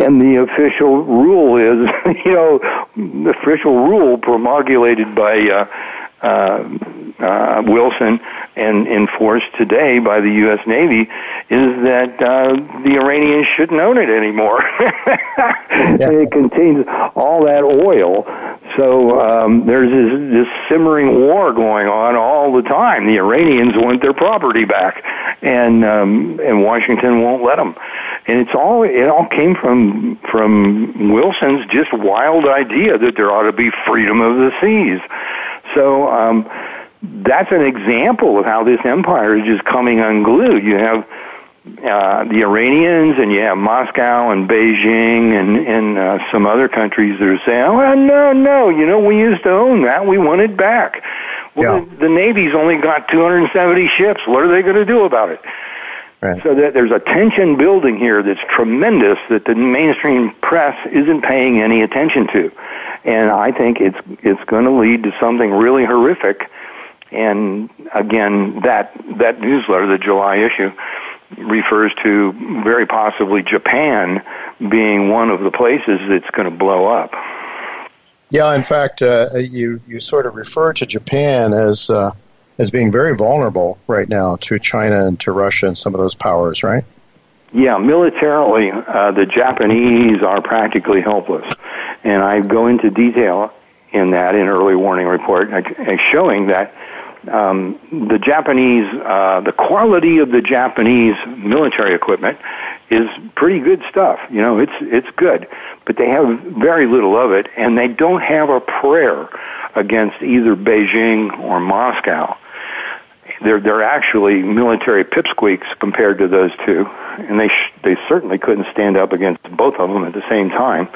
And the official rule is, the official rule promulgated by Wilson and enforced today by the U.S. Navy is that the Iranians shouldn't own it anymore. It contains all that oil. So there's this simmering war going on all the time. The Iranians want their property back, and Washington won't let them. And it all came from Wilson's just wild idea that there ought to be freedom of the seas. So that's an example of how this empire is just coming unglued. You have the Iranians, and you have Moscow and Beijing and some other countries that are saying, "Oh, no, we used to own that. We want it back." Well, the Navy's only got 270 ships. What are they going to do about it? Right. So that there's a tension building here that's tremendous that the mainstream press isn't paying any attention to. And I think it's going to lead to something really horrific. And again, that newsletter, the July issue, refers to very possibly Japan being one of the places that's going to blow up. Yeah, in fact, you sort of refer to Japan as being very vulnerable right now to China and to Russia and some of those powers, right? Yeah, militarily, the Japanese are practically helpless. And I go into detail in that in early warning report, showing that the Japanese, the quality of the Japanese military equipment is pretty good stuff. It's good, but they have very little of it, and they don't have a prayer against either Beijing or Moscow. They're actually military pipsqueaks compared to those two, and they certainly couldn't stand up against both of them at the same time.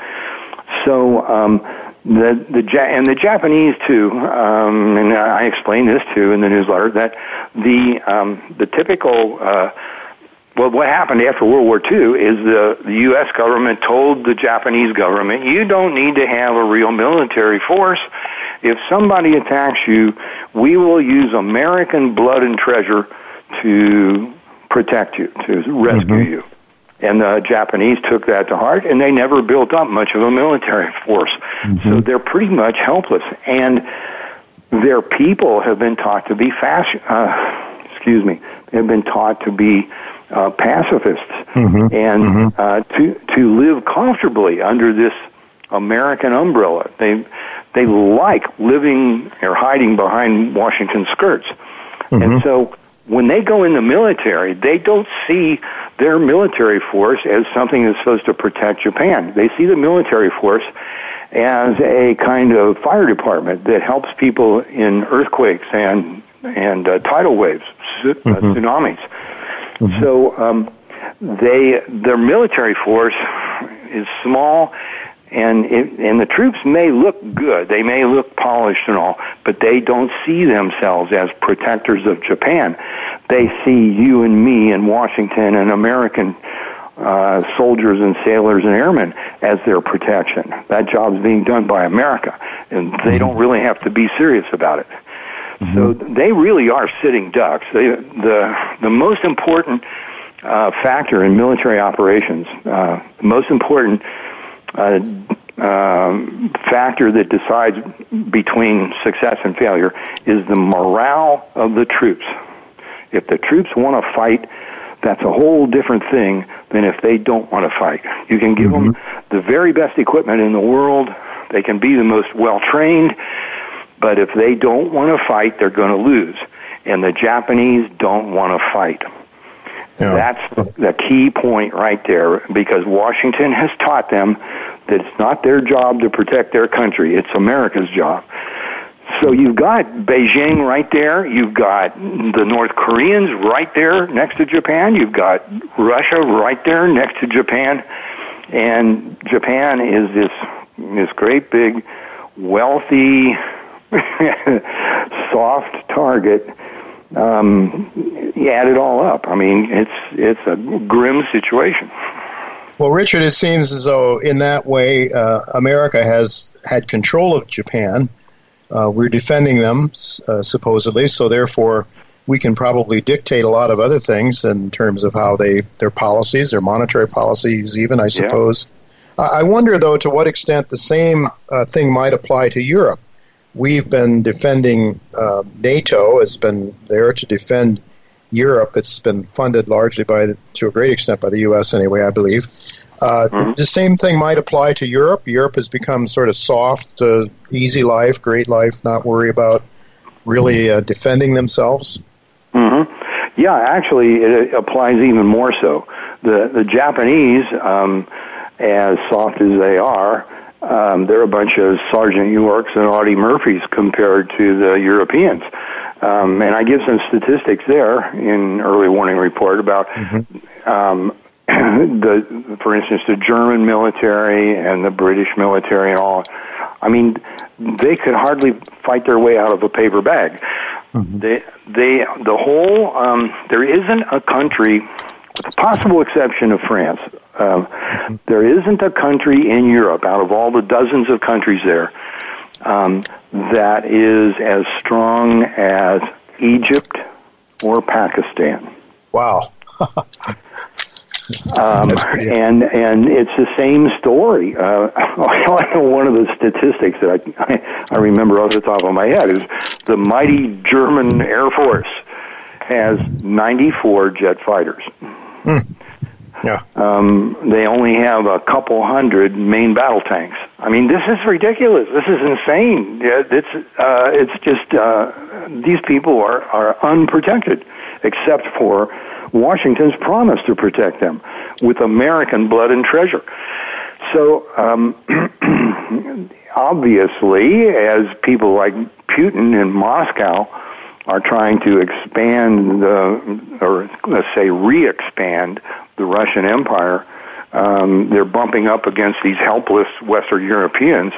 So the Japanese too, and I explained this too in the newsletter, that the typical what happened after World War II is the U.S. government told the Japanese government, you don't need to have a real military force. If somebody attacks you, we will use American blood and treasure to protect you, to rescue you. And the Japanese took that to heart, and they never built up much of a military force. So they're pretty much helpless. And their people have been taught to be have been taught to be pacifists and to live comfortably under this American umbrella. They like living or hiding behind Washington skirts. And so when they go in the military, they don't see their military force as something that's supposed to protect Japan. They see the military force as a kind of fire department that helps people in earthquakes and tidal waves, tsunamis. So their military force is small, and the troops may look good, they may look polished and all, but they don't see themselves as protectors of Japan. They see you and me in Washington and American soldiers and sailors and airmen as their protection. That job's being done by America, and they don't really have to be serious about it. So they really are sitting ducks. The most important factor in military operations, the most important factor that decides between success and failure is the morale of the troops. If the troops want to fight, that's a whole different thing than if they don't want to fight. You can give them the very best equipment in the world. They can be the most well-trained, but if they don't want to fight, they're going to lose. And the Japanese don't want to fight. Yeah. That's the key point right there, because Washington has taught them that it's not their job to protect their country. It's America's job. So you've got Beijing right there. You've got the North Koreans right there next to Japan. You've got Russia right there next to Japan. And Japan is this great big, wealthy, soft target. You add it all up. I mean, it's a grim situation. Well, Richard, it seems as though in that way America has had control of Japan. We're defending them, supposedly, so therefore we can probably dictate a lot of other things in terms of how their policies, their monetary policies even, I suppose. I wonder, though, to what extent the same thing might apply to Europe. We've been defending NATO, has been there to defend Europe. It's been funded largely to a great extent by the U.S. anyway, I believe. The same thing might apply to Europe. Europe has become sort of soft, easy life, great life, not worry about really defending themselves. Mm-hmm. Yeah, actually, it applies even more so. The Japanese, as soft as they are, they're a bunch of Sergeant Yorks and Audie Murphys compared to the Europeans. And I give some statistics there in early warning report about, for instance, the German military and the British military and all. I mean, they could hardly fight their way out of a paper bag. There isn't a country, with the possible exception of France, there isn't a country in Europe, out of all the dozens of countries there, that is as strong as Egypt or Pakistan. Wow. And it's the same story. One of the statistics that I remember off the top of my head is the mighty German Air Force has 94 jet fighters. Yeah. They only have a couple hundred main battle tanks. I mean, this is ridiculous. This is insane. It's just these people are unprotected, except for Washington's promise to protect them with American blood and treasure. So, obviously, as people like Putin in Moscow are trying to expand or let's say re-expand the Russian Empire, they're bumping up against these helpless Western Europeans.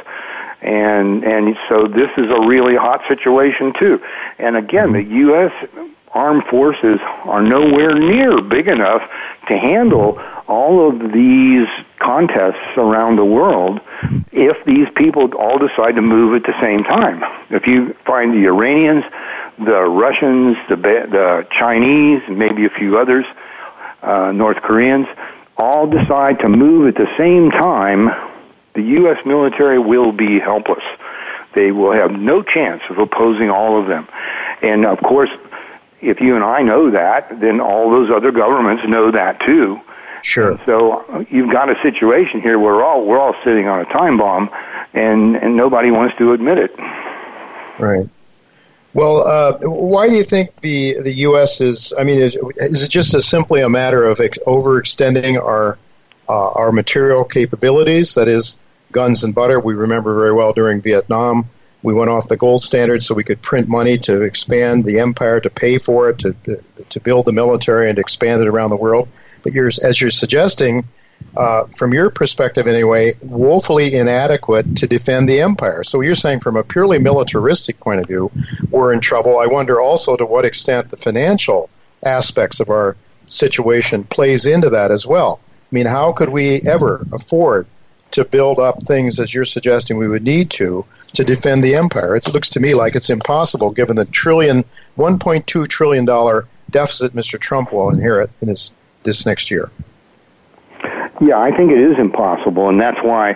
And so this is a really hot situation, too. And again, the U.S. armed forces are nowhere near big enough to handle all of these contests around the world if these people all decide to move at the same time. If you find the Iranians, the Russians, the Chinese, maybe a few others, North Koreans, all decide to move at the same time, the U.S. military will be helpless. They will have no chance of opposing all of them. And, of course, if you and I know that, then all those other governments know that too. Sure. And so you've got a situation here where we're all sitting on a time bomb, and nobody wants to admit it. Right. Well, why do you think the U.S. is? I mean, is it just simply a matter of overextending our material capabilities? That is, guns and butter. We remember very well during Vietnam, we went off the gold standard so we could print money to expand the empire, to pay for it, to build the military and expand it around the world. But as you're suggesting, from your perspective anyway, woefully inadequate to defend the empire. So you're saying from a purely militaristic point of view, we're in trouble. I wonder also to what extent the financial aspects of our situation plays into that as well. I mean, how could we ever afford to build up things as you're suggesting we would need to defend the empire? It looks to me like it's impossible given the $1.2 trillion deficit Mr. Trump will inherit in this next year. Yeah, I think it is impossible, and that's why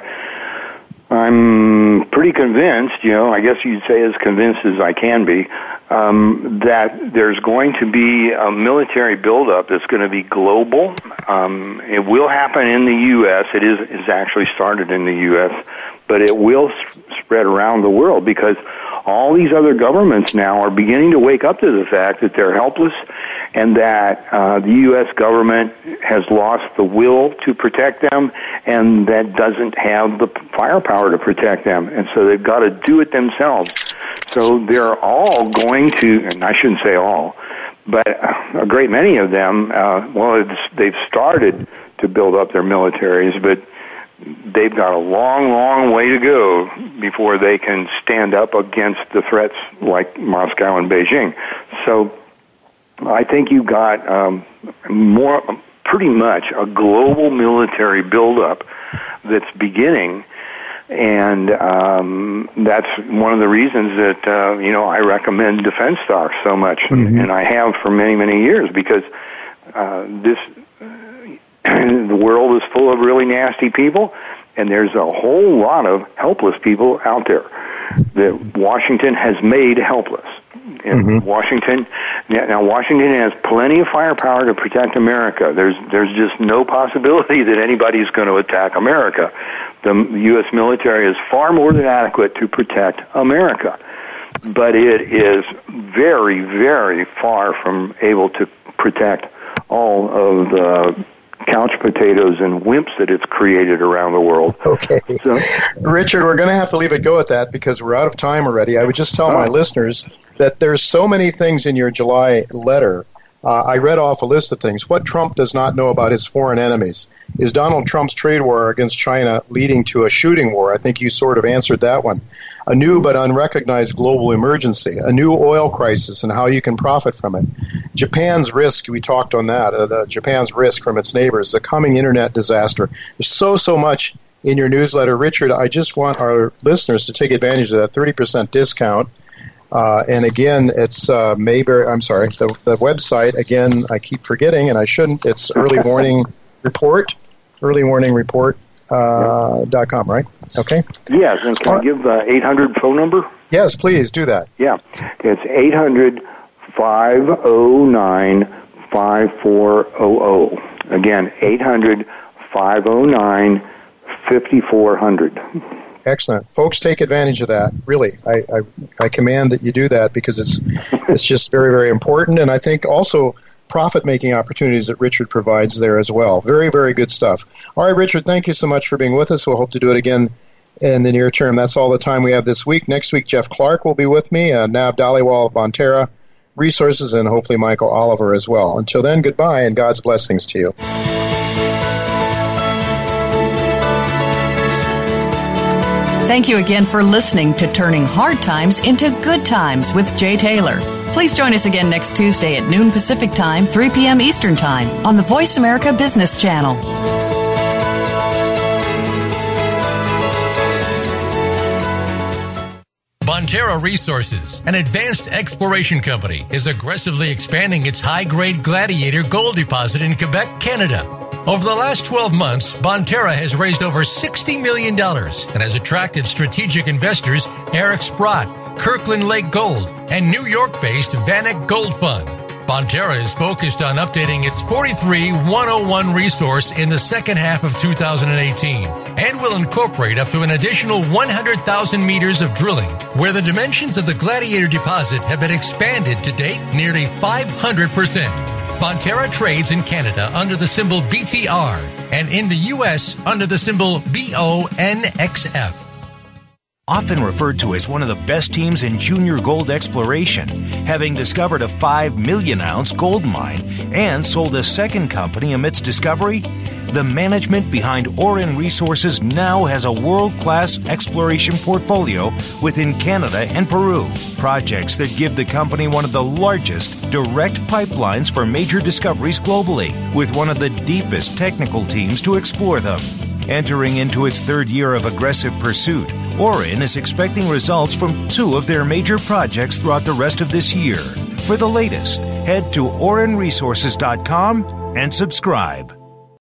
I'm pretty convinced, I guess you'd say as convinced as I can be, that there's going to be a military buildup that's going to be global. It will happen in the U.S. It is actually started in the U.S., but it will spread around the world because all these other governments now are beginning to wake up to the fact that they're helpless and that the U.S. government has lost the will to protect them and that doesn't have the firepower to protect them. And so they've got to do it themselves. So they're all going to, and I shouldn't say all, but a great many of them, they've started to build up their militaries, but they've got a long, long way to go before they can stand up against the threats like Moscow and Beijing. So I think you've got pretty much a global military buildup that's beginning, and that's one of the reasons that I recommend defense stocks so much, and I have for many, many years because the world is full of really nasty people, And there's a whole lot of helpless people out there that Washington has made helpless. And Washington has plenty of firepower to protect America. There's just no possibility that anybody's going to attack America. The U.S. military is far more than adequate to protect America. But it is very, very far from able to protect all of the couch potatoes and wimps that it's created around the world. Okay. So, Richard, we're going to have to leave it go at that because we're out of time already. I would just tell my listeners that there's so many things in your July letter. I read off a list of things. What Trump does not know about his foreign enemies. Is Donald Trump's trade war against China leading to a shooting war? I think you sort of answered that one. A new but unrecognized global emergency. A new oil crisis and how you can profit from it. Japan's risk, we talked on that. Japan's risk from its neighbors. The coming internet disaster. There's so much in your newsletter. Richard, I just want our listeners to take advantage of that 30% discount. And again, it's Mayberry. I'm sorry, the website. Again, I keep forgetting, and I shouldn't. It's Early Warning Report. earlywarningreport.com, right? Okay. Yes, and can I give the 800 phone number? Yes, please do that. Yeah, it's 800-509-5400. Again, 800-509-5400. Excellent. Folks, take advantage of that. Really, I command that you do that because it's just very, very important. And I think also profit-making opportunities that Richard provides there as well. Very, very good stuff. All right, Richard, thank you so much for being with us. We'll hope to do it again in the near term. That's all the time we have this week. Next week, Jeff Clark will be with me, Nav Dhaliwal of Bonterra Resources, and hopefully Michael Oliver as well. Until then, goodbye and God's blessings to you. Thank you again for listening to Turning Hard Times into Good Times with Jay Taylor. Please join us again next Tuesday at noon Pacific Time, 3 p.m. Eastern Time on the Voice America Business Channel. Bonterra Resources, an advanced exploration company, is aggressively expanding its high-grade Gladiator gold deposit in Quebec, Canada. Over the last 12 months, Bonterra has raised over $60 million and has attracted strategic investors Eric Sprott, Kirkland Lake Gold, and New York-based Vanek Gold Fund. Bonterra is focused on updating its 43-101 resource in the second half of 2018 and will incorporate up to an additional 100,000 meters of drilling, where the dimensions of the Gladiator deposit have been expanded to date nearly 500%. Bonterra trades in Canada under the symbol BTR and in the U.S. under the symbol BONXF. Often referred to as one of the best teams in junior gold exploration, having discovered a 5 million-ounce gold mine and sold a second company amidst discovery, the management behind Auryn Resources now has a world-class exploration portfolio within Canada and Peru, projects that give the company one of the largest direct pipelines for major discoveries globally, with one of the deepest technical teams to explore them. Entering into its third year of aggressive pursuit, Auryn is expecting results from 2 of their major projects throughout the rest of this year. For the latest, head to aurynresources.com and subscribe.